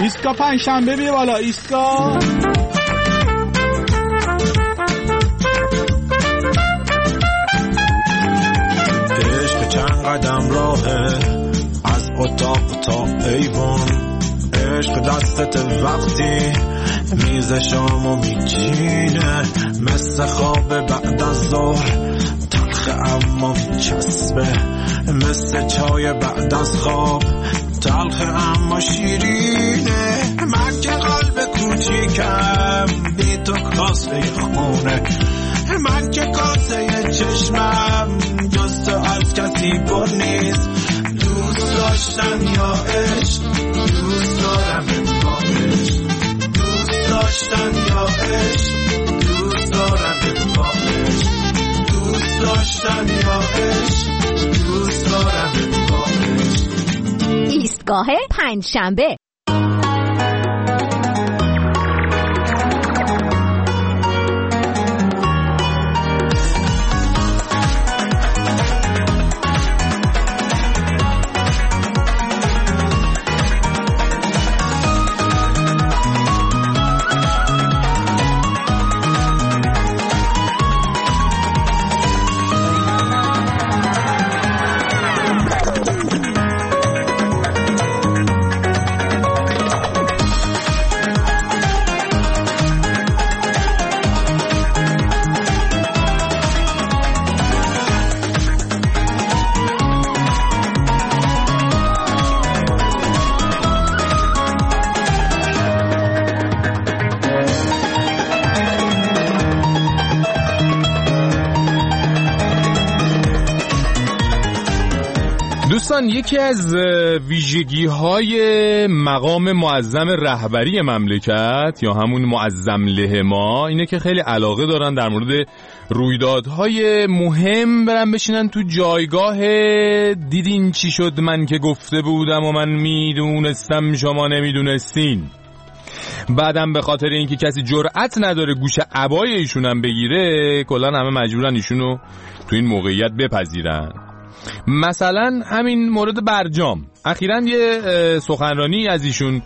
ایستگاه پنجشنبه بیا بالا. ایستگاه عشق چند قدم راهه از اتاق تا ایوان، عشق دستت وقتی میز شامو میچینه، مثل خواب بعد از ظهر تلخ اما میچسبه، مثل چای بعد از خواب تلخ اما شیرینه. من که قلب کوچیکم بی تو کاسه خونه، من که کاسه چشمم جز تو از کسی پر نیست. دوست داشتن یا عشق، دوست دارم با عشق، دوست داشتن یا عشق، دوست دارم با عشق، دوست داشتن یا عشق، دوست دارم با عشق. ایستگاه پنجشنبه. دوستان، یکی از ویژگی‌های مقام معظم رهبری مملکت یا همون معظم له ما اینه که خیلی علاقه دارن در مورد رویدادهای مهم برن بشینن تو جایگاه دیدین چی شد من که گفته بودم و من میدونستم شما نمیدونستین. بعدم به خاطر اینکه کسی جرأت نداره گوش عبای ایشونم بگیره، کلا همه مجبورن ایشونو تو این موقعیت بپذیرن. مثلا همین مورد برجام، اخیراً یه سخنرانی از ایشون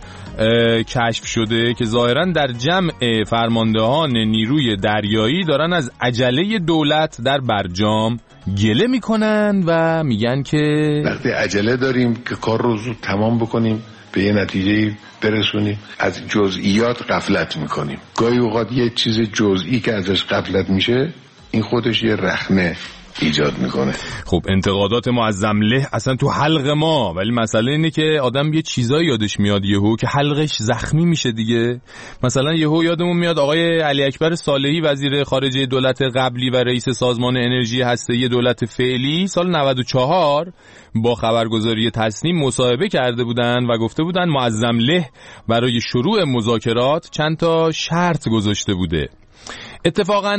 کشف شده که ظاهراً در جمع فرماندهان نیروی دریایی دارن از عجله دولت در برجام گله میکنن و میگن که وقتی عجله داریم که کار رو زود تمام بکنیم، به یه نتیجه برسونیم، از جزئیات غفلت میکنیم. گاهی اوقات یه چیز جزئی که ازش غفلت میشه این خودش یه رخنه ایجاد میکنه. خب انتقادات معظم له اصلا تو حلق ما، ولی مسئله اینه که آدم یه چیزایی یادش میاد یهو که حلقش زخمی میشه دیگه. مثلا یهو یادمون میاد آقای علی اکبر صالحی وزیر خارجه دولت قبلی و رئیس سازمان انرژی هسته‌ای دولت فعلی سال 94 با خبرگزاری تصنیم مصاحبه کرده بودن و گفته بودن معظم له برای شروع مذاکرات چند تا شرط گذاشته بوده. اتفاقا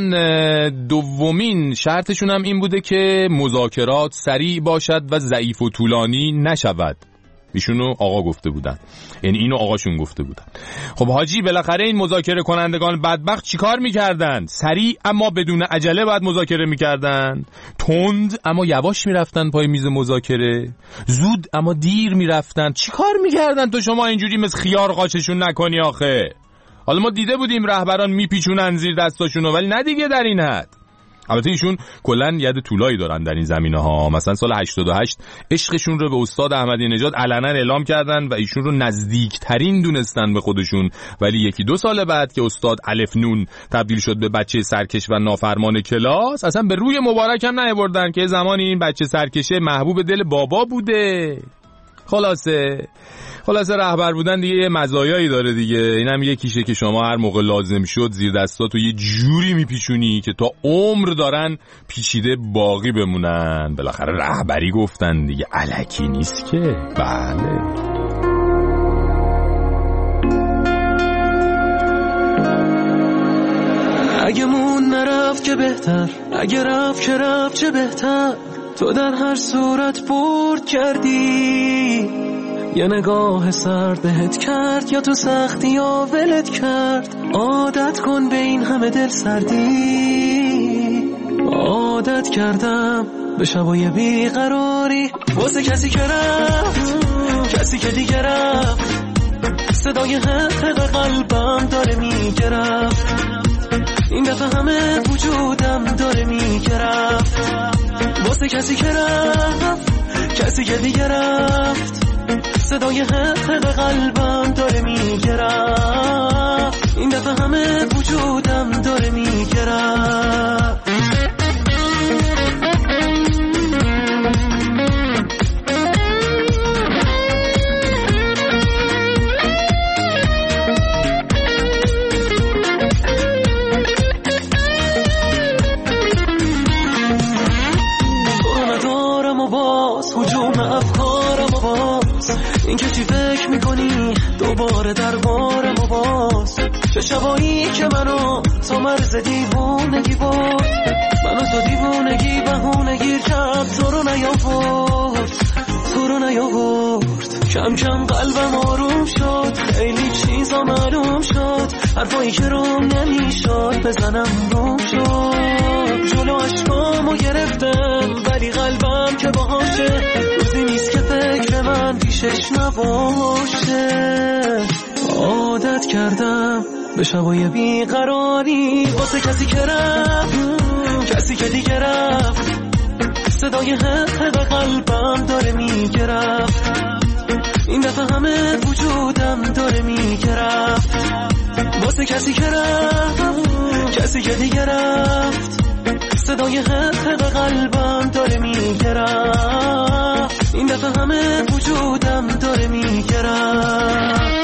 دومین شرطشون هم این بوده که مذاکرات سریع باشد و ضعیف و طولانی نشود. ایشونو آقا گفته بودن، یعنی اینو آقاشون گفته بودن. خب حاجی بالاخره این مذاکره کنندگان بدبخت چیکار میکردن؟ سریع اما بدون عجله باید مذاکره میکردن، تند اما یواش میرفتن پای میز مذاکره، زود اما دیر میرفتن. چیکار میکردن تو شما اینجوری مثل خیار قاچشون نکنی آخه؟ حالا ما دیده بودیم رهبران میپیچونن زیر دستاشونو، ولی نه دیگه در این حد. البته ایشون کلن ید طولایی دارن در این زمینه ها. مثلا سال 88 عشقشون رو به استاد احمدی نژاد علنا اعلام کردن و ایشون رو نزدیکترین دونستن به خودشون، ولی یکی دو سال بعد که استاد الف نون تبدیل شد به بچه سرکش و نافرمان کلاس، اصلا به روی مبارک هم نیاوردن که زمانی این بچه سرکشه محبوب دل بابا بوده. خلاصه رهبر بودن دیگه یه مزایایی داره دیگه. اینم یکیشه که شما هر موقع لازم شد زیر دستاتو یه جوری میپیچونی که تا عمر دارن پیچیده باقی بمونن. بالاخره رهبری گفتن دیگه، الکی نیست که. بله اگه مون نرفت که بهتر، اگه رفت که رفت چه بهتر. تو در هر صورت برد کردی، یه نگاه سرد بهت کرد یا تو سختی یا ولت کرد. عادت کن به این همه دل سردی، عادت کردم به شبای بیقراری واسه کسی که رفت، کسی که دیگه رفت. صدای حق قلبم داره میگرفت، این دفعه همه وجودم داره میگرفت، واسه کسی که رفت، کسی که دیگه رفت، صدای حق قلبم داره میگرفت، این دفعه همه وجودم داره میگرفت. این که چی فکر میکنی دوباره دربارم و باز، چه شبایی که منو تو مرز دیوونگی بود، منو تو دیوونگی بهونگیر کرد، تو رو نیاورد، تو رو نیاورد. کم کم قلبم آروم شد، خیلی چیزا معلوم شد، حرفایی که روم نمیشد بزنم روم شد، جلو عشقامو گرفتم ولی قلبم که باهاشه، روزی نیست که فکر من پیشش نباشه. عادت کردم به شبای بیقراری، واسه کسی که رفت، کسی که دیگه رفت، صدای حق قلبم داره میگرفت، این دفعه همه وجودم داره میگرفت، واسه کسی که رفت، کسی که دیگه رفت، صدای حق قلبم داره میگرفت، این دفعه همه وجودم داره میگرفت.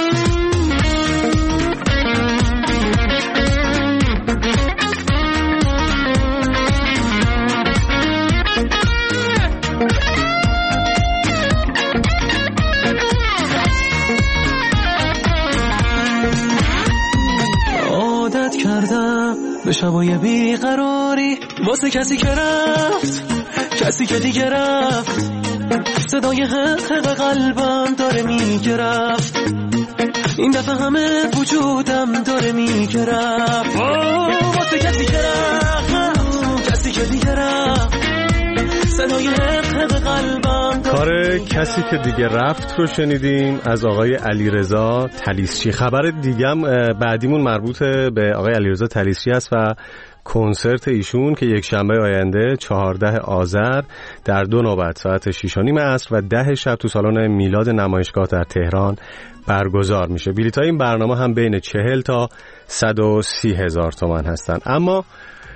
عادت کردم به شبای بیقراری، واسه کسی که رفت، کسی که دیگه رفت، صدای حق قلبم داره میگرفت، این دفعه همه وجودم داره میگرفت، واسه کسی که رفت، کسی که دیگه رفت، صدای حق قلبم. کار کسی که دیگه رفت رو شنیدیم از آقای علیرضا طلیسچی. خبر دیگم بعدیمون مربوط به آقای علیرضا طلیسچی است و کنسرت ایشون که یک شنبه آینده 14 آذر در 2 نوبت ساعت 6:30 عصر و 10 شب تو سالن میلاد نمایشگاه در تهران برگزار میشه. بلیط‌های این برنامه هم بین 40 تا 130 هزار تومان هستن. اما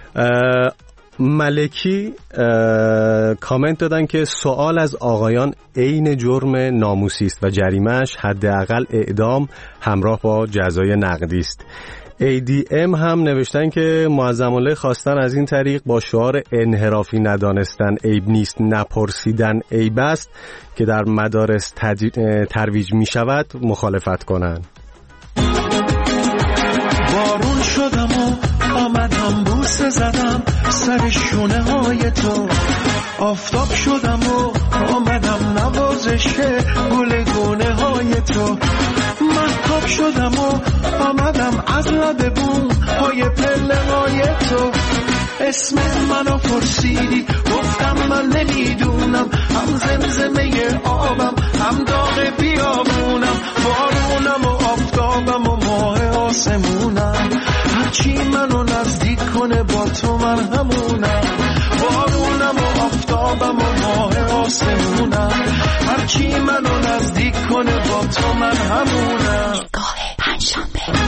ملکی کامنت دادن که سوال از آقایان عین جرم ناموسی است و جریمه‌اش حداقل اعدام همراه با جزای نقدی است. ADM هم نوشتن که معظم الله خواستن از این طریق با شعار انحرافی ندانستن عیب نیست، نپرسیدن عیب است که در مدارس ترویج می شود مخالفت کنند. بارون شدم و آمدم بوسه زدم سر شونه های تو، آفتاب شدم و آمدم نوازش گل گونه های تو، مهتاب شدم و آمدم از لب بوم های پله های تو، اسم منو پرسیدی گفتم من نمیدونم، هم زمزمه آبم هم داغ بیابونم، بارونم و آفتابم و ماه آسمونم، هرچی منو نزدیک کنه با تو من همونم، بارونم و آفتابم و ماه آسمونم، هرچی منو نزدیک کنه با تو من همونم. ایستگاه پنجشنبه.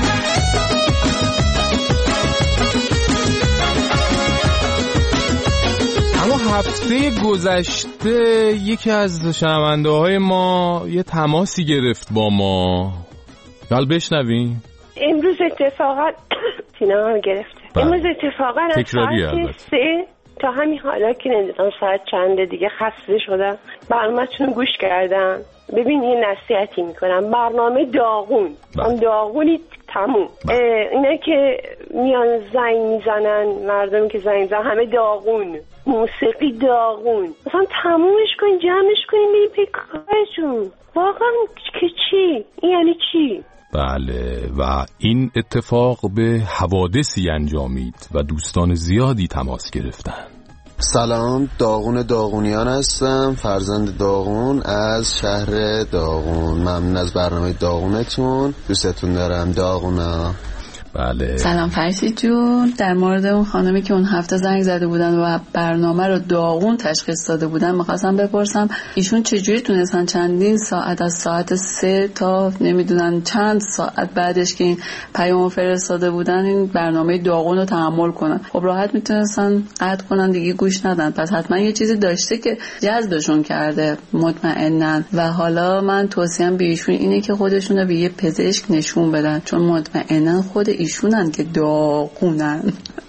اما هفته گذشته یکی از شنونده های ما یه تماسی گرفت با ما. حال بشنویم. امروز اتفاقا سینما گرفته. امروز اتفاقا از ساعت 3 تا همین حالا که نمیدونم ساعت چنده دیگه خسته شدم برنامه‌تون رو گوش کردم. ببین یه نصیحتی میکنم، برنامه داغون داغونی تموم. اینا که میان زنگ میزنن، مردمی که زنگ میزنن همه داغون، موسیقی داغون، مثلا تمومش کنین، جمعش کنین، بریم پی کارتون. واقعا که چی؟ این یعنی چی؟ بله، و این اتفاق به حوادثی انجامید و دوستان زیادی تماس گرفتن. سلام، داغون داغونیان هستم، فرزند داغون از شهر داغون. ممنون از برنامه داغونتون، دوستتون دارم داغونا. بله. سلام فرشید جون، در مورد اون خانمی که اون هفته زنگ زده بودن و برنامه رو داغون تشخیص داده بودن می‌خواستم بپرسم ایشون چجوری تونستن چندین ساعت از ساعت 3 تا نمیدونن چند ساعت بعدش که این پیام فرستاده بودن این برنامه داغون رو تحمل کنن؟ خب راحت میتونستن قطع کنن دیگه گوش ندن، پس حتما یه چیزی داشته که جذبشون کرده مطمئنن. و حالا من توصیه‌ام به ایشون اینه که خودشون رو به یه پزشک نشون بدن، چون مطمئنن خود ایشونن که داغونن.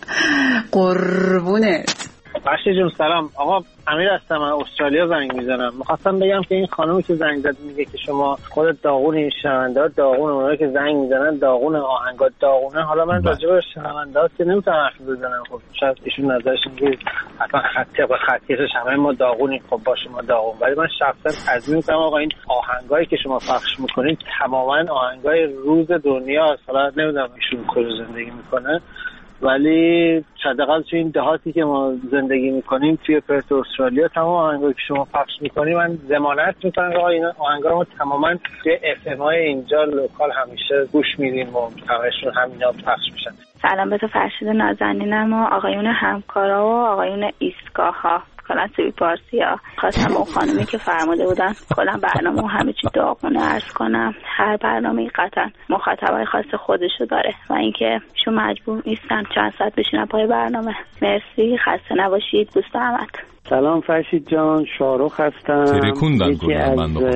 قربونت. بخشی جون سلام، آقا امیر هستم، من استرالیا زنگ میزنم. میخواستم بگم که این خانومی که زنگ زد میگه که شما خودت داغونی، شنونده داغون، اونایی که زنگ میزنن داغون، آهنگا داغونه. حالا من راجع به شنونده ها که نمیتونم حرف بزنم، خب شاید ایشون نظرش اینه حتما خطی به خطیش همه ما داغونیم، خب با شما داغون. ولی من شخصا عزم میکنم آقا این آهنگایی که شما پخش میکنید تماما آهنگای روز دنیا است. حالا نمیدونم ایشون کجا زندگی میکنه، ولی حداقل توی این دهاتی که ما زندگی میکنیم توی پرت استرالیا تمام آهنگایی که شما پخش میکنی من ضمانت میکنم آقا این آهنگا رو تماما توی اف ام های اینجا لوکال همیشه گوش میدیم و همشون همینا پخش میشن. سلام به تو فرشید نازنینم و آقایون همکارا و آقایون ایستگاه ها، کلا سوی پارسی ها. خواستم اون خانمی که فرموده بودن کلا برنامه همه چی داغونه عرض کنم، هر برنامه قطعا مخاطبای خاص خودشو داره و اینکه شما مجبور نیستن چند ساعت بشینن پای برنامه. مرسی، خسته نباشید، دوست احمد. سلام فرشید جان، شارخ هستم، یکی از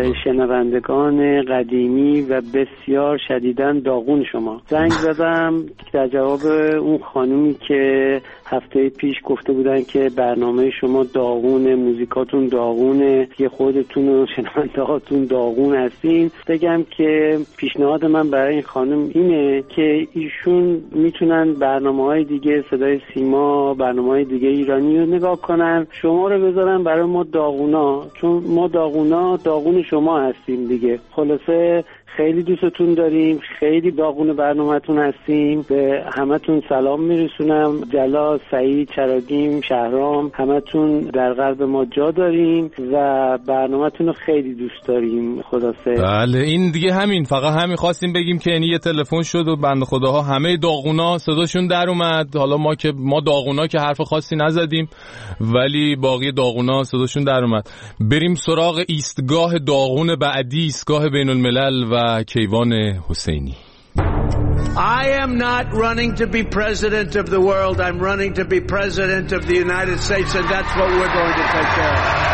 شنوندگان قدیمی و بسیار شدیداً داغون شما. زنگ زدم در جواب اون خانومی که هفته پیش گفته بودن که برنامه شما داغونه، موزیکاتون داغونه، که خودتون و شنونده هاتون داغون هستین. بگم که پیشنهاد من برای این خانم اینه که ایشون میتونن برنامه‌های دیگه، صدای سیما، برنامه‌های دیگه ایرانی رو نگاه کنن، شما رو بذارن برای ما داغونا، چون ما داغونا داغون شما هستیم دیگه. خلاصه خیلی دوستتون داریم، خیلی داغون برنامه‌تون هستیم. به همتون سلام میرسونم، جلا، سعید، چراگیم، شهرام، همتون در قلب ما جا داریم و برنامه‌تون رو خیلی دوست داریم. خلاصه بله این دیگه همین، فقط همین خواستیم بگیم که یعنی یه تلفن شد و بنده خداها همه داغونا صداشون در اومد. حالا ما داغونا که حرف خاصی نزدیم ولی باقی داغونا صداشون در اومد. بریم سراغ ایستگاه داغون بعدی، ایستگاه بین الملل و کیوان حسینی. I am not running to be president of the world. I'm running to be president of the United States, and that's what we're going to take care of.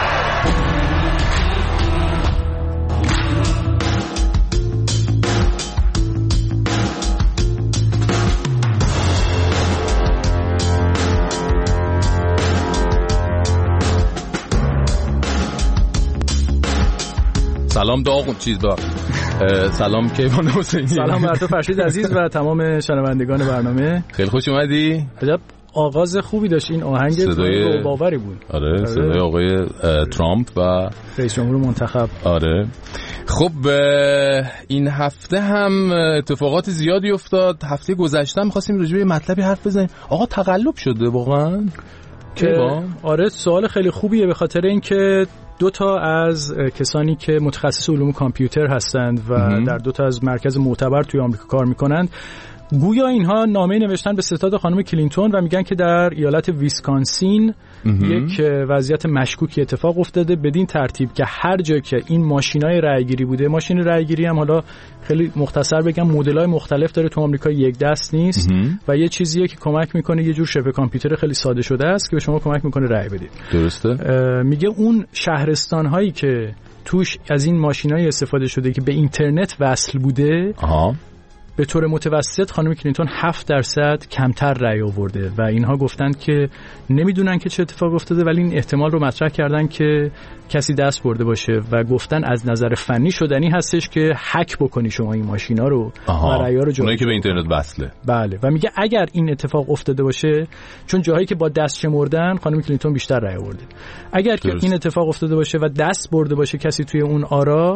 سلام داغون سلام کیوان حسینی. سلام بر تو فرشید عزیز و تمام شنوندگان برنامه. خیلی خوش اومدی. عجب آغاز خوبی داشت این آهنگ، صدای باوری بود. آره صدای آقای ترامپ و رئیس جمهور منتخب. آره خب این هفته هم اتفاقات زیادی افتاد. هفته گذشته می‌خواستیم راجع به مطلبی حرف بزنیم. آقا تقلب شده واقعا؟ آره سوال خیلی خوبیه، به خاطر اینکه دو تا از کسانی که متخصص علوم کامپیوتر هستند و در دو تا از مرکز معتبر توی آمریکا کار میکنند، گویا اینها نامه نوشتن به ستاد خانم کلینتون و میگن که در ایالت ویسکانسین یک وضعیت مشکوکی اتفاق افتاده، بدین ترتیب که هر جا که این ماشینای رأیگیری بوده، ماشین رأیگیری هم حالا خیلی مختصر بگم مدل‌های مختلف داره، تو آمریکا یک دست نیست و یه چیزیه که کمک میکنه، یه جور شبه کامپیوتر خیلی ساده شده است که به شما کمک میکنه رأی بدید. درسته. میگه اون شهرستان‌هایی که توش از این ماشینای استفاده شده که به اینترنت وصل بوده، به طور متوسط خانم کلینتون 7% کمتر رأی آورده و اینها گفتند که نمیدونن که چه اتفاق افتاده، ولی این احتمال رو مطرح کردن که کسی دست برده باشه و گفتن از نظر فنی شدنی هستش که هک بکنی شما این ماشینا رو و رأی‌ها رو اونایی که به اینترنت وصله. بله و میگه اگر این اتفاق افتاده باشه، چون جاهایی که با دست شمردن خانم کلینتون بیشتر رأی آورده، اگر که این اتفاق افتاده باشه و دست برده باشه کسی توی اون آرا،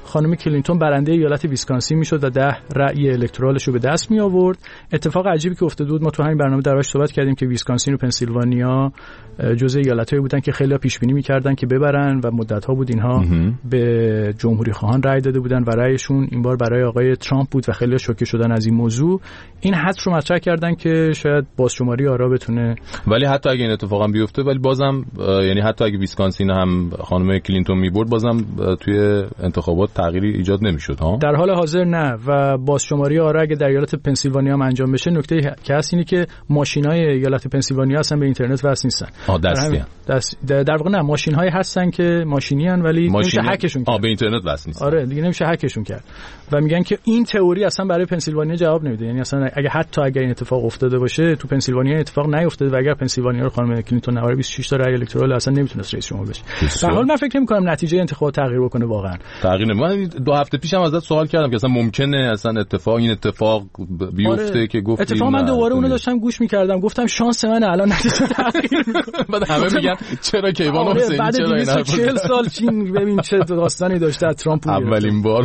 خانم کلینتون برنده ایالت ویسکانسین میشد و 10 رأی الکترالش رو به دست می آورد. اتفاق عجیبی که افتاده بود، ما تو همین برنامه دربارش صحبت کردیم که ویسکانسین و پنسیلوانیا جزء ایالتایی بودن که خیلی‌ها پیش بینی می‌کردن که ببرن و مدت‌ها بود اینها به جمهوری خواهان رأی داده بودن و رأیشون این بار برای آقای ترامپ بود و خیلی‌ها شوکه شدن از این موضوع. این حدس رو مطرح کردن که شاید بازشماری آرا بتونه، ولی حتی اگه این اتفاقا بیفته، ولی بازم یعنی حتی اگه ویسکانسین هم خانم کلینتون می‌برد، بازم توی انتخابات تغییری ایجاد نمی‌شد ها. در حال حاضر نه. و بازشماری آرا اگه در ایالت پنسیلوانیا هم انجام بشه، نکته که هست اینه که ماشین‌های ایالت پنسیلوانیا اصلا به اینترنت وصل نیستن. در واقع نه، ماشین‌هایی هستن که ماشینی ان ولی نمیشه هکشون کرد. به اینترنت وصل نیستن. آره دیگه نمیشه هکشون کرد. و میگن که این تئوری اصلا برای پنسیلوانیا جواب نمیده. یعنی اصلا اگه این اتفاق افتاده باشه، تو پنسیلوانیا اتفاق نیفتاده و اگر پنسیلوانیا رو خانم کلینتون نواره 26 تا رأی الکترال اصلا نمیتونست رئیس جمهور بشه. در حال من فکر نمی‌کنم نتیجه انتخابات تغییر بکنه واقعا. تغییر نمی‌کنه. 2 هفته پیشم ازت سوال کردم که اصلا ممکنه اصلا این اتفاق بیفته که گفتی. اتفاقا من دوباره اونو داشتم گوش می‌کردم، گفتم شانس من الان نتیجه تغییر می‌کنه. بعد همه میگن چرا کیوان حسینی چرا اینا 40 سال چین ببین چه داستانی داشته ترامپ اولین بار.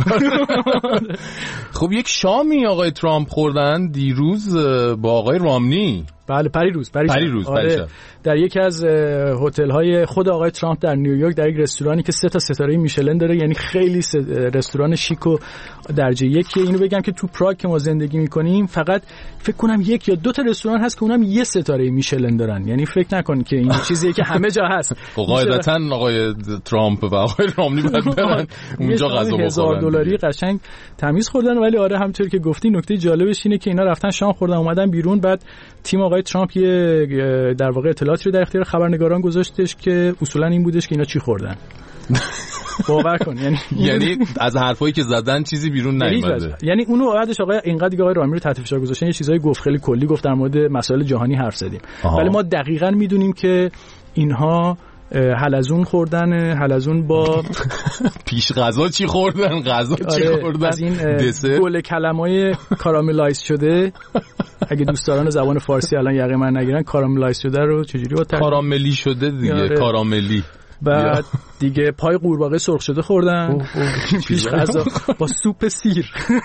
خب یک شامی آقای ترامپ خوردن دیروز با آقای رامنی. بله پریروز آره. در یکی از هتل‌های خود آقای ترامپ در نیویورک، در یک رستورانی که 3 تا ستاره میشلن داره، یعنی خیلی رستوران شیک و درجه یکیه. اینو بگم که تو پراگ که ما زندگی می‌کنیم فقط فکر کنم 1 یا 2 تا رستوران هست که اونم 1 ستاره میشلن دارن. یعنی فکر نکنید که این چیزیه که همه جا هست. قاعدتاً آقای ترامپ و آقای رامنی باید برن اونجا غذا بخورن. $1000 قشنگ تمیز خوردن. ولی آره همونطور که گفتی نکته جالبش اینه که اینا رفتن شام خوردن اومدن بیرون. بعد تیم آقای ترامپ یه در واقع اطلاعاتی رو در اختیار خبرنگاران گذاشتش که اصولا این بودش که اینا چی خوردن. باور کن یعنی از حرفایی که زدن چیزی بیرون نیومده. یعنی اونو بعدش اینقدر آقای رامنی رو تحت فشار گذاشتن، یه چیزایی گفت خیلی کلی گفت در مورد مسائل جهانی حرف زدیم. ولی ما دقیقاً میدونیم که اینها حلزون خوردن، حلزون با پیش غذا چی خوردن، غذا چی خوردن، از این گل کلمای کاراملایز شده. اگه دوستداران زبان فارسی الان یقه من نگیرن، کاراملایز شده رو چجوری با کاراملی شده دیگه، کاراملی. بعد دیگه پای قورباغه سرخ شده خوردن پیش غذا با سوپ سیر.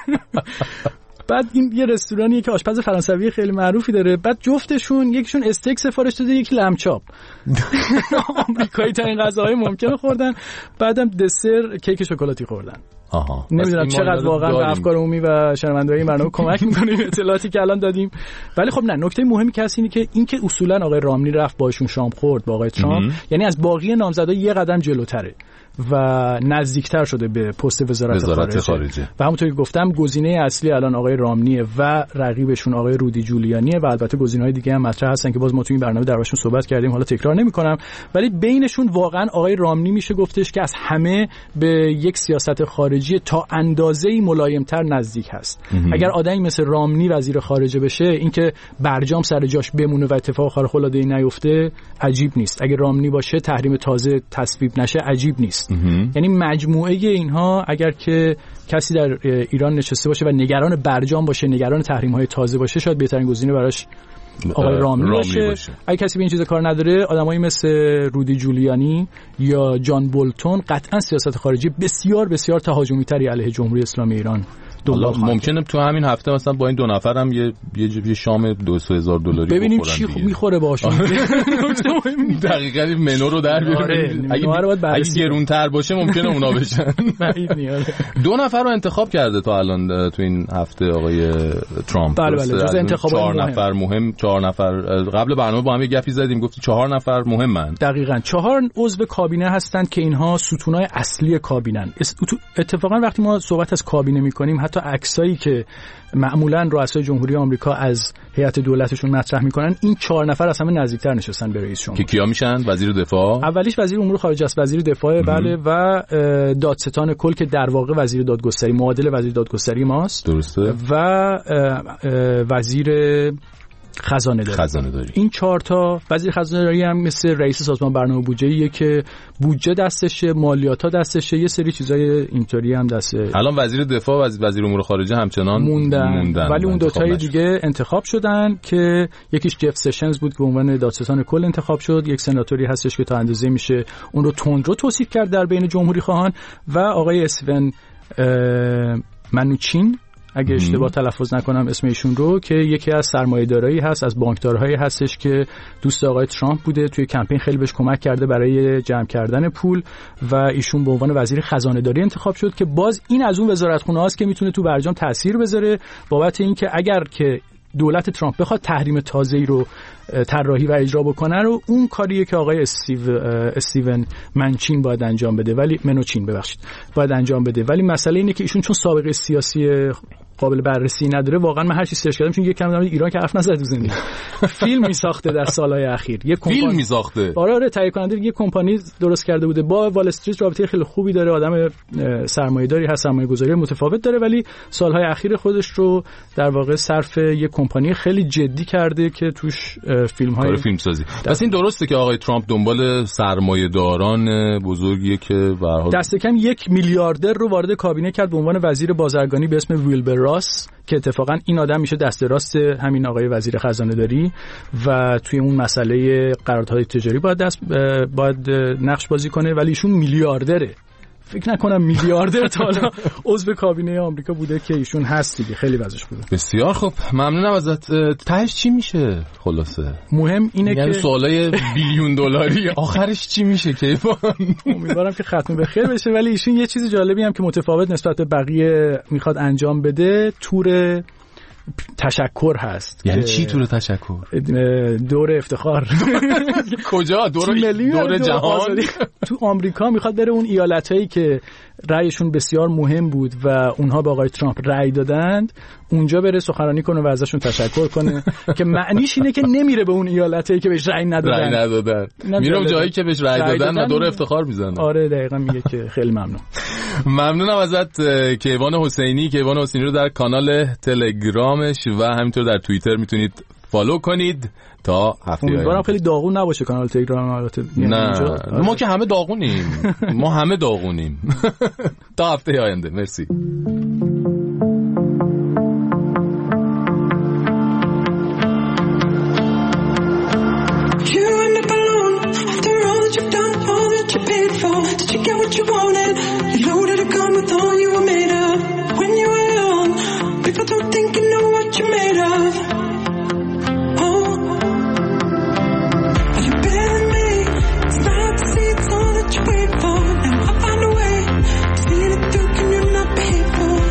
بعد این یه رستورانیه که آشپز فرانسوی خیلی معروفی داره. بعد جفتشون یکیشون استیک سفارش داده، یکی لمچاپ. آمریکایی ترین غذاهای ممکنه خوردن. بعدم دسر کیک شکلاتی خوردن. نمیدونم چقدر واقعا به افکار عمومی و شنونده‌های برنامه کمک می‌کنه اطلاعاتی که الان دادیم. ولی خب نه، نکته مهمی که هست اینه که اصولا آقای رامنی رفت باشون شام خورد با آقای ترامپ، یعنی از باقی نامزدا یه قدم جلوتره و نزدیکتر شده به پست وزارت خارجه. و همونطور که گفتم گزینه اصلی الان آقای رامنیه و رقیبشون آقای رودی جولیانیه و البته گزینه‌های دیگه هم مطرح هستن که باز ما تو این برنامه دربارشون صحبت کردیم، حالا تکرار نمی‌کنم. ولی بینشون واقعا آقای رامنی میشه گفتش که از همه به یک سیاست خارجی تا اندازه‌ای ملایم‌تر نزدیک هست. اگر آدمی مثل رامنی وزیر خارجه بشه، اینکه برجام سر جاش بمونه و اتفاق خارق‌العاده‌ای نیفته عجیب نیست. اگر رامنی باشه تحریم تازه تصویب نشه عجیب نیست. یعنی مجموعه اینها اگر که کسی در ایران نشسته باشه و نگران برجام باشه، نگران تحریم‌های تازه باشه، شاید بهترین گزینه براش آقای رامنی باشه. اگه کسی به این چیزا کار نداره، آدمایی مثل رودی جولیانی یا جان بولتون قطعا سیاست خارجی بسیار بسیار تهاجمی‌تری علیه جمهوری اسلامی ایران. ممکنه تو همین هفته مثلا با این 2 نفر هم یه شام $200,000 ببینیم چی میخوره باشون. دقیقاً منو رو در بیاریم. اگه گرونتر باشه ممکنه اونا بشن. 2 نفر رو انتخاب کرده تا الان تو این هفته آقای ترامپ. بله جز انتخابات 4 نفر مهم. 4 نفر قبل برنامه با هم یه گپی زدیم، گفتی 4 نفر مهمن. دقیقاً 4 عضو کابینه هستند که اینها ستونای اصلی کابینن. اتفاقا وقتی ما صحبت از کابینه می‌کنیم، حتی عکسایی که معمولاً رؤسای جمهوری آمریکا از هیئت دولتشون مطرح میکنن، این 4 نفر از همه نزدیکتر نشستن به رئیس جمهور. که کیا میشن؟ وزیر دفاع، اولیش وزیر امور خارجه است، وزیر دفاع بله، و دادستان کل که در واقع وزیر دادگستری، معادل وزیر دادگستری ماست. درسته. و وزیر خزانه داری. این 4 تا وزیر خزانه داری هم مثل رئیس سازمان برنامه بودجه‌ایه که بودجه دستشه، مالیات‌ها دستشه، یه سری چیزای اینطوری هم دسته. الان وزیر دفاع و وزیر امور خارجه همچنان موندن. ولی اون 2 تای دیگه انتخاب شدن که یکیش جف سشنز بود که به عنوان دادستان کل انتخاب شد، یک سناتوری هستش که تا اندازه میشه اون رو تندرو توصیف کرد در بین جمهوری خواهان، و آقای استیون منوچین اگه اشتباه تلفظ نکنم اسم ایشون رو، که یکی از سرمایه‌دارایی هست، از بانکدارهایی هستش که دوست آقای ترامپ بوده، توی کمپین خیلی بهش کمک کرده برای جمع کردن پول و ایشون به عنوان وزیر خزانه‌داری انتخاب شد که باز این از اون وزارتخونه هاست که میتونه تو برجام تاثیر بذاره بابت اینکه اگر که دولت ترامپ بخواد تحریم تازه‌ای رو طراحی و اجرا بکنه رو، اون کاریه که آقای استیون منوچین باید انجام بده، ولی باید انجام بده. ولی مسئله اینه که ایشون چون سابقه سیاسی قابل بررسی نداره، واقعا من هر چی سرچ کردم چون یک کم ایران که حرف نزد تو زندگی فیلم میساخته در سالهای اخیر، فیلم میساخته. آره تهیه کننده یک کمپانی درست کرده بوده با وال استریت، رابطه خیلی خوبی داره، آدم سرمایه‌داری هست، سرمایه‌گذاری متفاوت داره، ولی سالهای اخیر خودش رو در واقع صرف یک کمپانی خیلی جدی کرده که توش فیلم‌های فیلمسازی. پس این درسته که آقای ترامپ دنبال سرمایه‌داران بزرگیه که به هر حال دست کم 1 میلیاردر رو وارد کابینه کرد به عنوان وزیر بازرگانی به اسم ویلبر راس، که اتفاقا این آدم میشه دست راست همین آقای وزیر خزانه‌داری و توی اون مسئله قراردادهای تجاری باید نقش بازی کنه، ولی ایشون میلیاردره. فکر نکنم میلیاردر تا حالا عضو کابینه آمریکا بوده که ایشون هست دیگه، خیلی وضعش بوده. بسیار خوب، ممنونم ازت. تهش چی میشه خلاصه؟ مهم اینه یعنی که سوالای بیلیون دلاری آخرش چی میشه کیفان؟ امیدوارم که ختم به خیر بشه. ولی ایشون یه چیز جالبی هم که متفاوت نسبت به بقیه میخواد انجام بده، تور تشکر هست. یعنی چی تور تشکر؟ دور افتخار. کجا؟ دور جهان؟ تو آمریکا میخواد بره اون ایالتایی که رأیشون بسیار مهم بود و اونها به آقای ترامپ رأی دادند، اونجا بره سخنرانی کنه و ازشون تشکر کنه که معنیش اینه که نمیره به اون ایالتایی که بهش رأی ندادن. میره اون جایی که بهش رأی دادن و دور افتخار میزنه. آره دقیقاً میگه که خیلی ممنون. ممنونم ازت کیوان حسینی. کیوان حسینی رو در کانال تلگرامش و همینطور در توییتر میتونید فالو کنید تا هفته امیدوارم خیلی داغون نباشه کانال تلگرام. البته نه ما که همه داغونیم تا هفته آینده. مرسی. Paid for, and I find a way to see it through. Can you not pay for?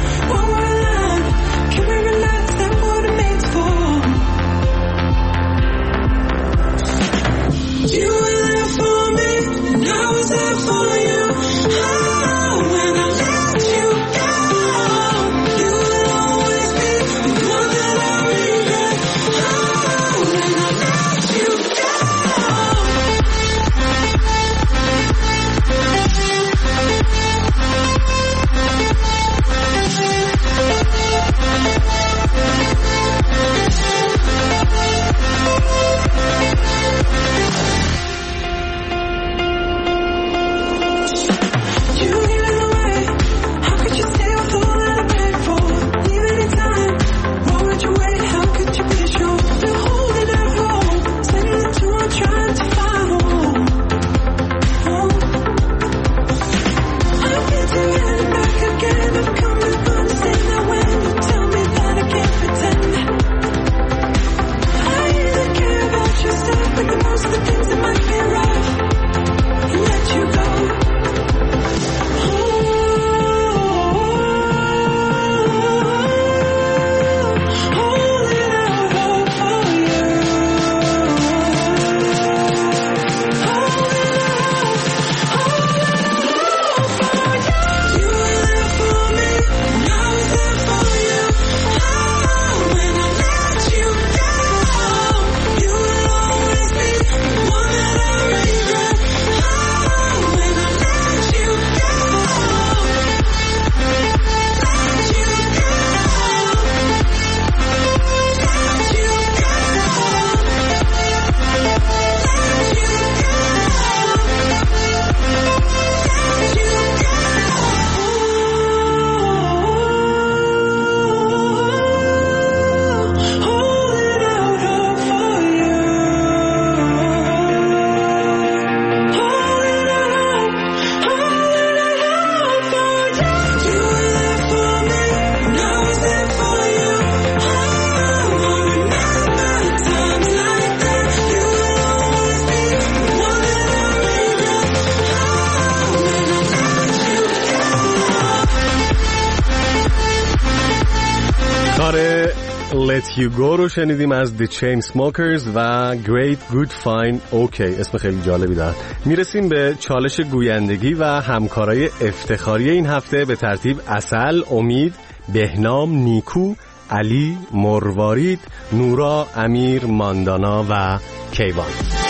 کار Let You Go رو شنیدیم از The Chainsmokers و Great Good Fine OK. اسم خیلی جالبی داره. میرسیم به چالش گویندگی و همکارای افتخاری این هفته به ترتیب عسل، امید، بهنام، نیکو، علی، مروارید، نورا، امیر، ماندانا و کیوان.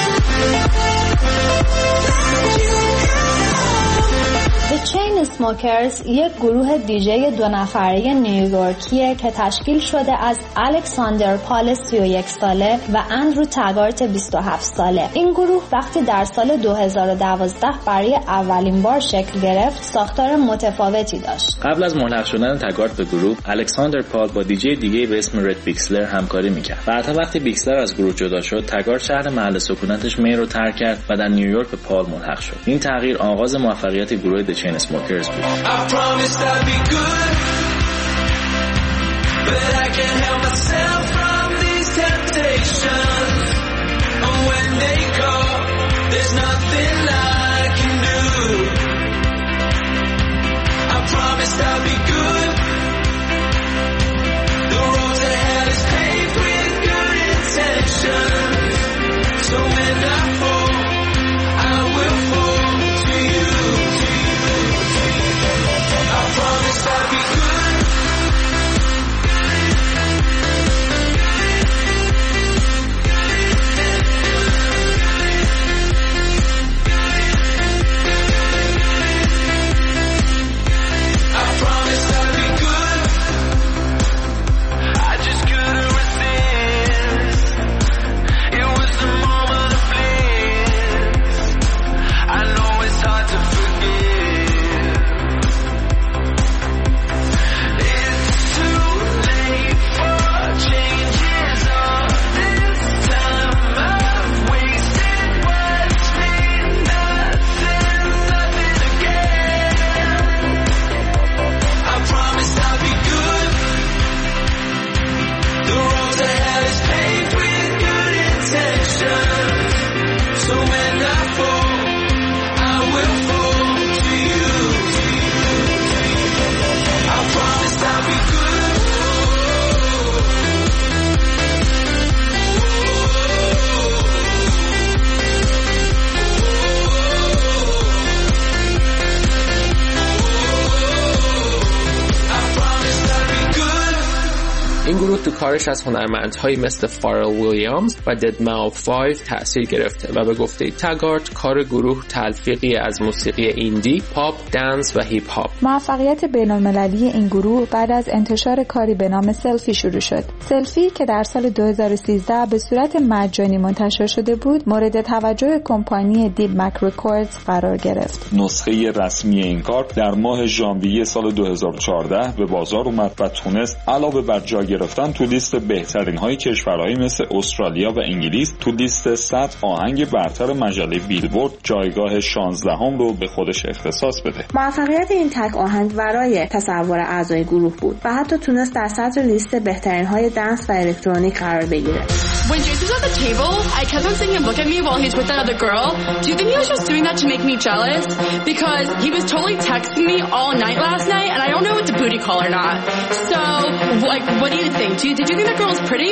The Chainsmokers یک گروه دیجی 2 نفره نیویورکیه که تشکیل شده از الکساندر پال 31 ساله و اندرو تگارت 27 ساله. این گروه وقتی در سال 2012 برای اولین بار شکل گرفت ساختار متفاوتی داشت. قبل از ملحق شدن تگارت به گروه، الکساندر پال با دیجی دیگه به اسم رد بیکسلر همکاری میکرد. بعدها وقتی بیکسلر از گروه جدا شد، تگارت شهر محل سکونتش می رو ترک کرد و در نیویورک به پال ملحق شد. این تغییر آغاز موفقیت گروه The Chainsmokers بود. I promised I'd be good, but I can't help myself from these temptations. And when they call, there's nothing I can do. I promised I'd be good. The road to hell is paved with good intentions. So when I fall, I will fall to you. I promise I'll be good. I promise I'll be good. I just couldn't resist. It was the moment of bliss. I know it's hard to forget. این گروه تو کارش از هنرمندهایی مثل فارل ویلیامز و deadmau5 تأثیر گرفته و به گفته تگارت کار گروه تلفیقی از موسیقی ایندی، پاپ، دنس و هیپ هاپ. موفقیت بین‌المللی این گروه بعد از انتشار کاری به نام سلفی شروع شد. سلفی که در سال 2013 به صورت مجانی منتشر شده بود، مورد توجه کمپانی دیپ مک رکوردز قرار گرفت. نسخه رسمی این کار در ماه ژانویه سال 2014 به بازار اومد و تونست علاوه بر جای گرفتن تو لیست بهترین های کشورهایی مثل استرالیا و انگلیس تو لیست 100 آهنگ برتر مجله بیلبورد جایگاه 16 رو به خودش اختصاص بده. موفقیت این تک آهنگ ورای تصور اعضای گروه بود و حتی تونست در صدر لیست بهترین های دنس و الکترونیک قرار بگیره. When James was at the table, I kept on seeing him look at me while he's with that other girl. Do you think he was just doing that to make me jealous? Because he was totally texting me all night last night, and I don't know if it's a booty call or not. So, like, what do you think? Did you think that girl was pretty?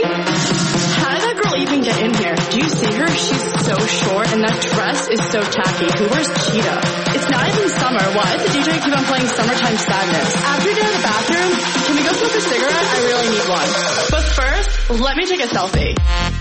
How did that girl even get in here? Do you see her? She's so short, and that dress is so tacky. Who wears cheetah? It's not even summer. Why does the DJ keep on playing Summertime Sadness? After you're done in the bathroom, can we go smoke a cigarette? I really need one. But first, let me take a selfie.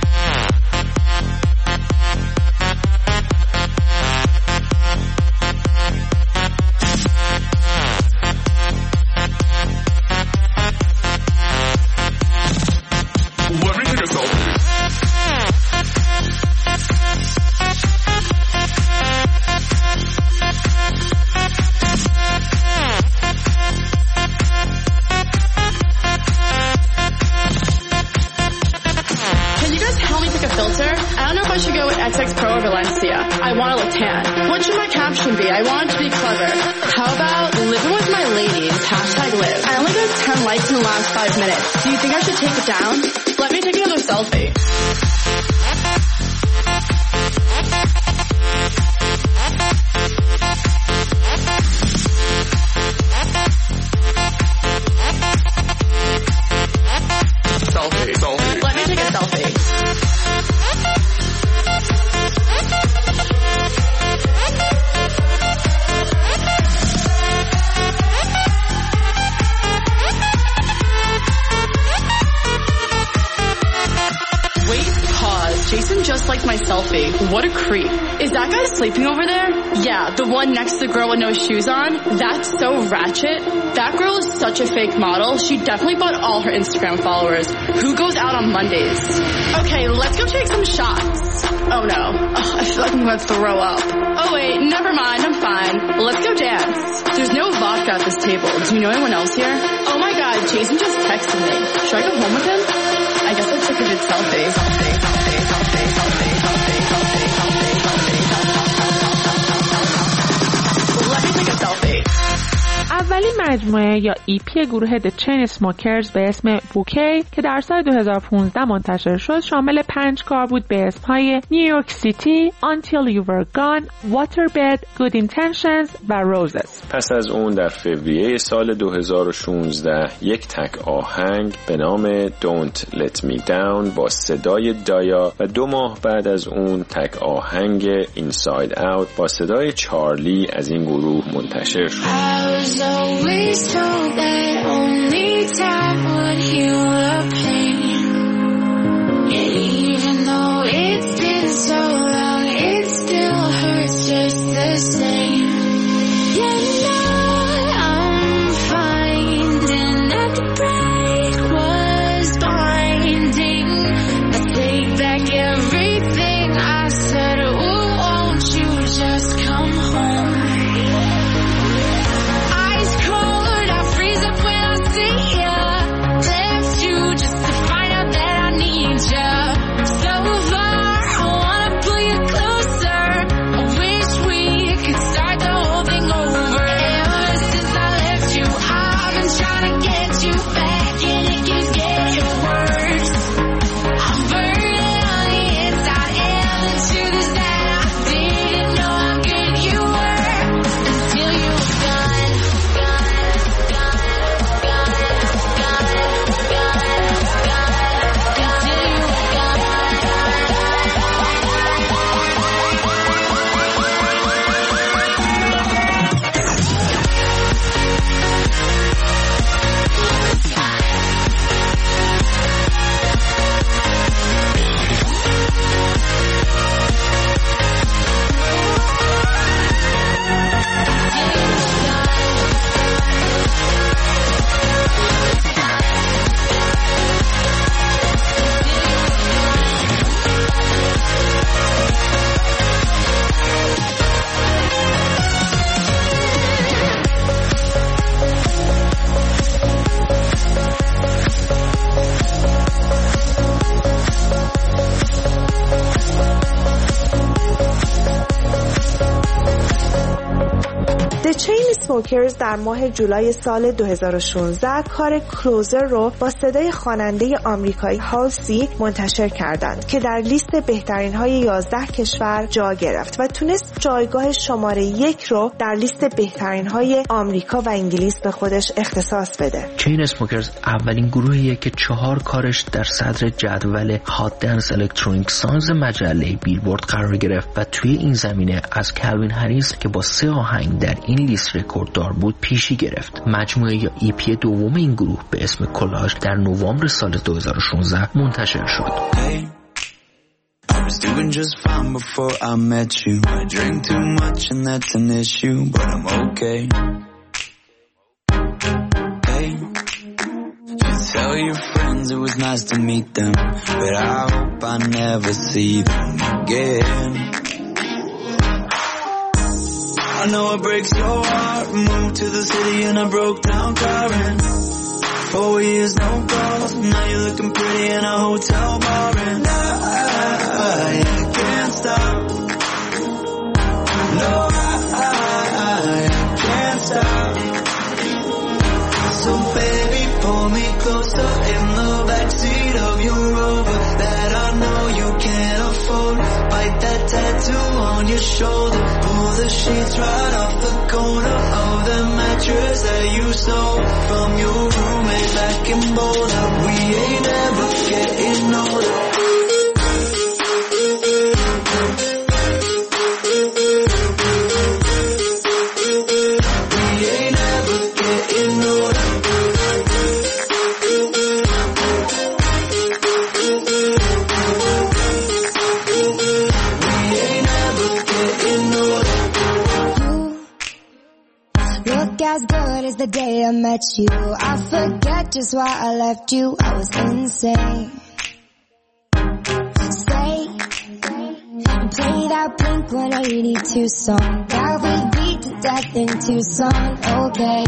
I want it to be clever. How about living with my ladies? #live. I only got 10 likes in the last 5 minutes. Do you think I should take it down? Let me take another selfie. just liked my selfie. What a creep. Is that guy sleeping over there? Yeah, the one next to the girl with no shoes on. That's so ratchet. That girl is such a fake model. She definitely bought all her Instagram followers. Who goes out on Mondays? Okay, let's go take some shots. Oh no. I feel like I'm gonna throw up. Oh wait, never mind, I'm fine. Let's go dance. There's no vodka at this table. Do you know anyone else here? Oh my god, Jason just texted me. Should I go home with him? I guess I took a good selfie. Let me take a selfie. اولین مجموعه یا ایپی گروه The Chainsmokers به اسم بوکی که در سال 2015 منتشر شد شامل 5 کار بود به اسمهای New York City, Until You Were Gone, Waterbed, Good Intentions و Roses. پس از اون در فوریه سال 2016 یک تک آهنگ به نام Don't Let Me Down با صدای دایا و 2 ماه بعد از اون تک آهنگ Inside Out با صدای چارلی از این گروه منتشر شد. Always told that only time would heal the pain. And even though it's been so long, it still hurts just the same. Yeah, now I'm finding that the break was binding. I take back everything I said. Oh, won't you just come home? چینسموکرز در ماه جولای سال 2016 کار کلوزر رو با صدای خواننده آمریکایی هالسی منتشر کردند که در لیست بهترین های 11 کشور جا گرفت و تونست جایگاه شماره 1 رو در لیست بهترین های آمریکا و انگلیس به خودش اختصاص بده. چینسموکرز اولین گروهیه که 4 کارش در صدر جدول هات دنس الکترونیک سانز مجله بیلبورد قرار گرفت و توی این زمینه از کلوین هریس که با 3 آهنگ در این لیست رکورددار بود پیشی گرفت. مجموعه یا ایپی دوم این گروه به اسم کلاژ در نوامبر سال 2016 منتشر شد. I was doing just fine before I met you. I drink too much and that's an issue, but I'm okay. Hey, you tell your friends it was nice to meet them, but I hope I never see them again. I know it breaks your heart. Moved to the city and I broke down crying. 4 years, no calls. Now you're looking pretty in a hotel bar, and I can't stop. No, I can't stop. So baby, pull me closer in the backseat of your Rover that I know you can't afford. Bite that tattoo on your shoulder. Pull the sheets right off the corner of the mattress that you stole from your roommate back in Boulder. We ain't ever getting older. the day I met you. I forget just why I left you. I was insane. Stay and play that Blink-182 song that we beat to death in Tucson. Okay.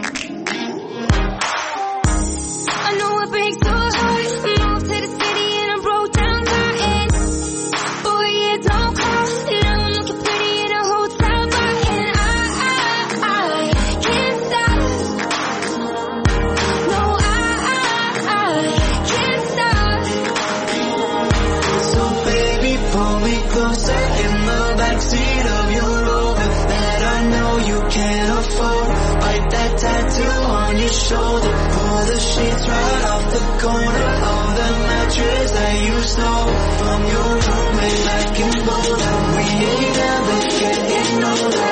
I know it breaks your heart. Moved to the city and I broke down crying. Boy, it don't cry. Now I'm looking pretty in a hotel bar, and I can't stop. No, I can't stop. So baby, pull me closer in the backseat of your Rover that I know you can't afford. Bite that tattoo on your shoulder. Pull the sheets right off the corner of the mattress that you stole from your roommate back in Boulder. We ain't never getting older.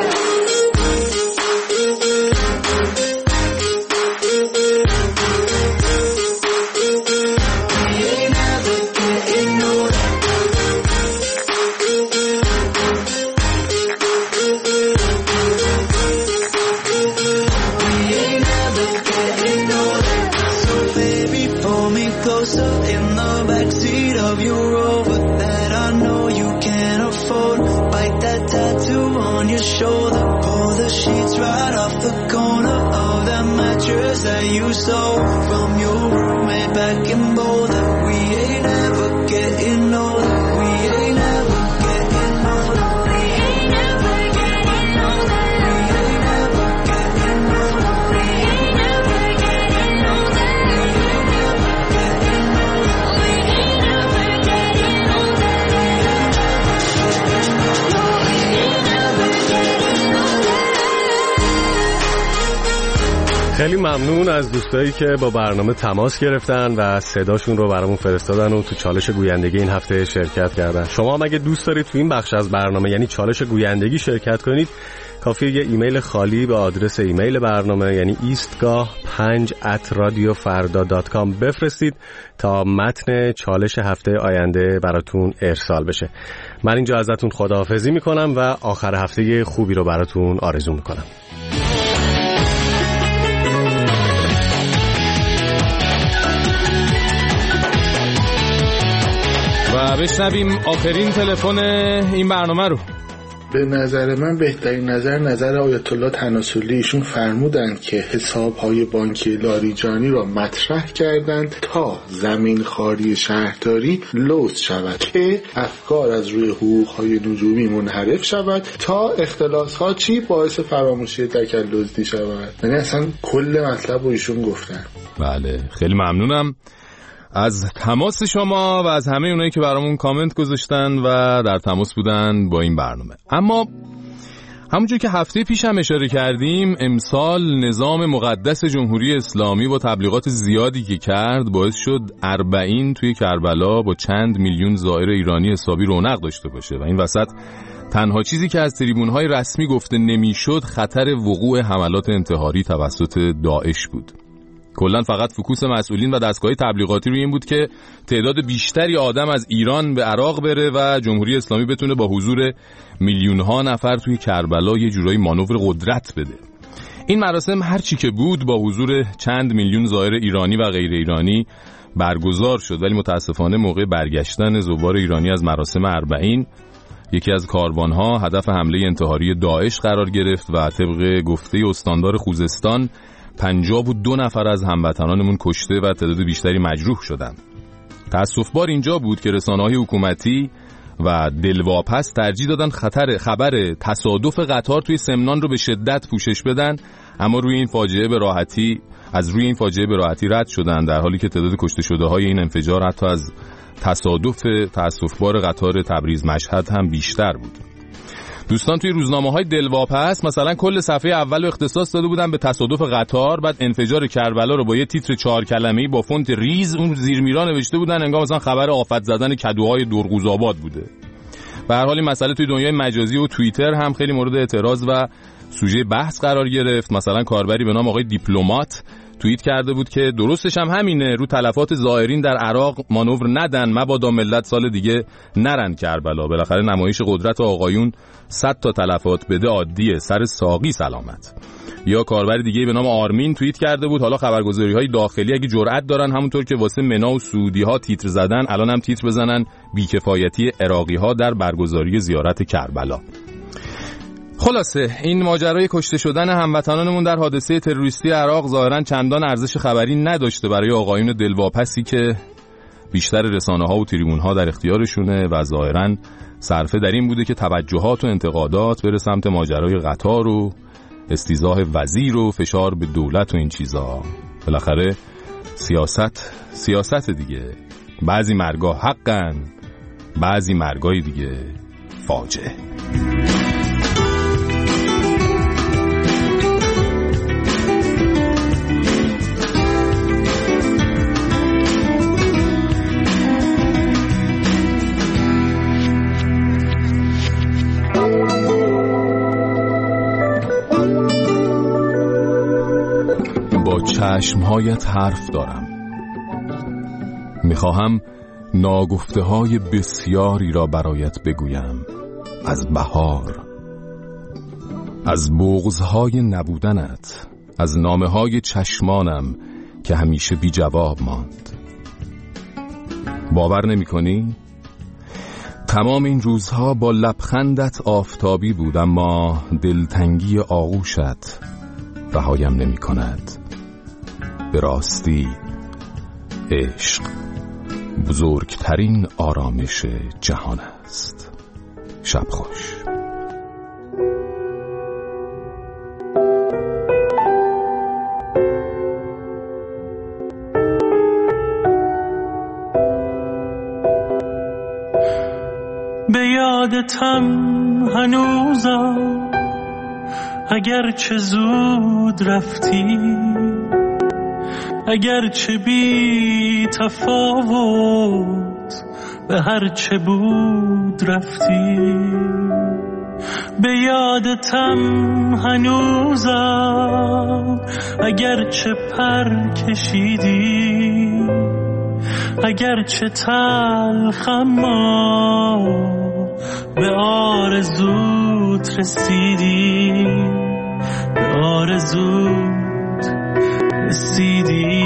We ain't never getting older. We ain't never getting older. So baby, pull me closer in the backseat of your Rover that I know you can't afford. Bite that tattoo on your shoulder. Pull the sheets right off the corner of that mattress that you stole from your roommate back in Boulder. We ain't never getting older. We ain't never getting older. We ain't never getting older. We ain't never getting older. We ain't never getting older. We ain't never getting older. We ain't never getting older. No, we ain't never getting older. خیلی ممنون از دوستایی که با برنامه تماس گرفتن و صداشون رو برامون فرستادن و تو چالش گویندگی این هفته شرکت کردن. شما هم اگه دوست دارید تو این بخش از برنامه یعنی چالش گویندگی شرکت کنید، کافیه یه ایمیل خالی به آدرس ایمیل برنامه یعنی eastgah5@radiofarda.com بفرستید تا متن چالش هفته آینده براتون ارسال بشه. من اینجا ازتون خداحافظی میکنم و آخر هفته خوبی رو براتون آرزو میکنم. و بشنویم آخرین تلفن این برنامه رو. به نظر من بهترین نظر آیت الله تناسلی، ایشون فرمودند که حساب‌های بانکی لاریجانی را مطرح کردند تا زمینخواری شهرداری لوث شود که افکار از روی حقوق‌های نجومی منحرف شود تا اختلاس‌ها باعث فراموشی تکلّدی شود. یعنی اصلا کل مطلب رو ایشون گفتن. بله، خیلی ممنونم از تماس شما و از همه اونایی که برامون کامنت گذاشتن و در تماس بودن با این برنامه. اما همونجور که هفته پیش هم اشاره کردیم، امسال نظام مقدس جمهوری اسلامی با تبلیغات زیادی که کرد باعث شد 40 توی کربلا با چند میلیون زائر ایرانی حسابی رونق داشته باشه و این وسط تنها چیزی که از تریبون‌های رسمی گفته نمی‌شد خطر وقوع حملات انتحاری توسط داعش بود. کلا فقط فوکوس مسئولین و دستگاه تبلیغاتی روی این بود که تعداد بیشتری آدم از ایران به عراق بره و جمهوری اسلامی بتونه با حضور میلیون‌ها نفر توی کربلا یه جورایی مانور قدرت بده. این مراسم هر چی که بود با حضور چند میلیون زائر ایرانی و غیر ایرانی برگزار شد، ولی متاسفانه موقع برگشتن زوار ایرانی از مراسم 40 یکی از کاروان‌ها هدف حمله انتحاری داعش قرار گرفت و طبق گفته استاندار خوزستان 52 نفر از هموطنانمون کشته و تعداد بیشتری مجروح شدند. تأسف بار اینجا بود که رسانه‌های حکومتی و دلواپس ترجیح دادن خبر تصادف قطار توی سمنان رو به شدت پوشش بدن، اما روی این فاجعه به راحتی رد شدن، در حالی که تعداد کشته شده‌های این انفجار حتی از تصادف تأسف بار قطار تبریز مشهد هم بیشتر بود. دوستان توی روزنامه‌های دلواپس مثلا کل صفحه اول رو اختصاص داده بودن به تصادف قطار، بعد انفجار کربلا رو با یه تیتر 4 کلمه‌ای با فونت ریز اون زیرمیرا نوشته بودن انگار مثلا خبر آفت زدن کدوهای دورقوزآباد بوده. به هر حال این مسئله توی دنیای مجازی و توییتر هم خیلی مورد اعتراض و سوژه بحث قرار گرفت. مثلا کاربری به نام آقای دیپلمات توییت کرده بود که درستش هم همینه، رو تلفات زائرین در عراق مانور ندن، مبادا ملت سال دیگه نرن کربلا. بالاخره نمایش قدرت آقایون 100 تا تلفات بده عادیه، سر ساقی سلامت. یا کاربر دیگه به نام آرمین توییت کرده بود حالا خبرگزاری‌های داخلی اگه جرأت دارن همونطور که واسه منا و سعودی‌ها تیتر زدن، الان هم تیتر بزنن بیکفایتی عراقی‌ها در برگزاری زیارت کربلا. خلاصه این ماجرای کشته شدن هموطنانمون در حادثه تروریستی عراق ظاهراً چندان ارزش خبری نداشته برای آقایون دلواپسی که بیشتر رسانه‌ها و تریبون‌ها در اختیارشونه و ظاهراً صرفه در این بوده که توجهات و انتقادات بره سمت ماجرای قطار و استیضاح وزیر و فشار به دولت و این چیزا. بالاخره سیاست دیگه. بعضی مرگا حقن، بعضی مرگای دیگه فاجعه. چشمهایت حرف دارم، میخواهم ناگفته های بسیاری را برایت بگویم، از بهار، از بغضهای نبودنت، از نامه های چشمانم که همیشه بی جواب ماند. باور نمی کنی؟ تمام این روزها با لبخندت آفتابی بود، اما دلتنگی آغوشت رهایم نمی کند. به راستی عشق بزرگترین آرامش جهان است. شب خوش. به یادتم هنوزم اگر چه زود رفتی، اگر چه بی تفاوت به هر چه بود رفتی. به یادتم هنوزم اگر چه پر کشیدی، اگر چه تلخم ما به آرزوت رسیدی، به آرزوت رسیدی.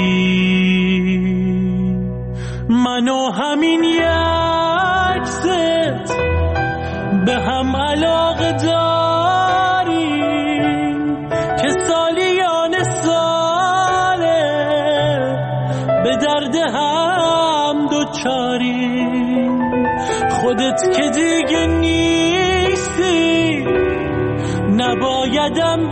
من و همین یک ست به هم علاقه داریم که سالیان ساله به درد هم دوچاریم. خودت که دیگه نیستی نبایدم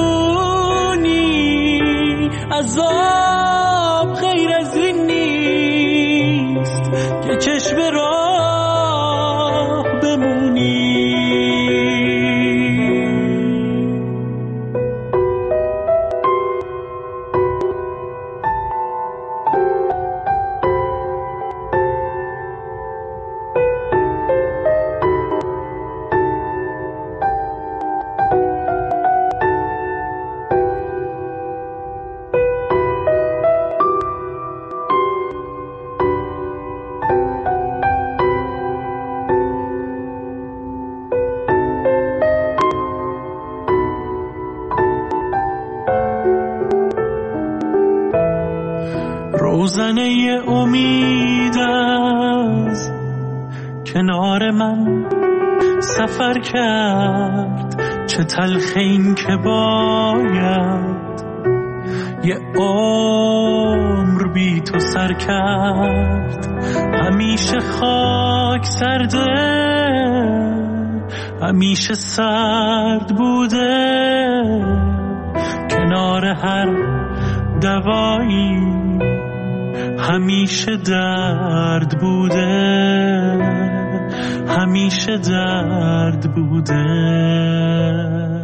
بدونی، عذاب غیر از این نیست که چشم راه بمونی. روزنه امید از کنار من سفر کرد، چه تلخ این که باید یه عمر بی تو سر کرد. همیشه خاک سرده، همیشه سرد بوده، کنار هر دوایی همیشه درد بوده، همیشه درد بوده.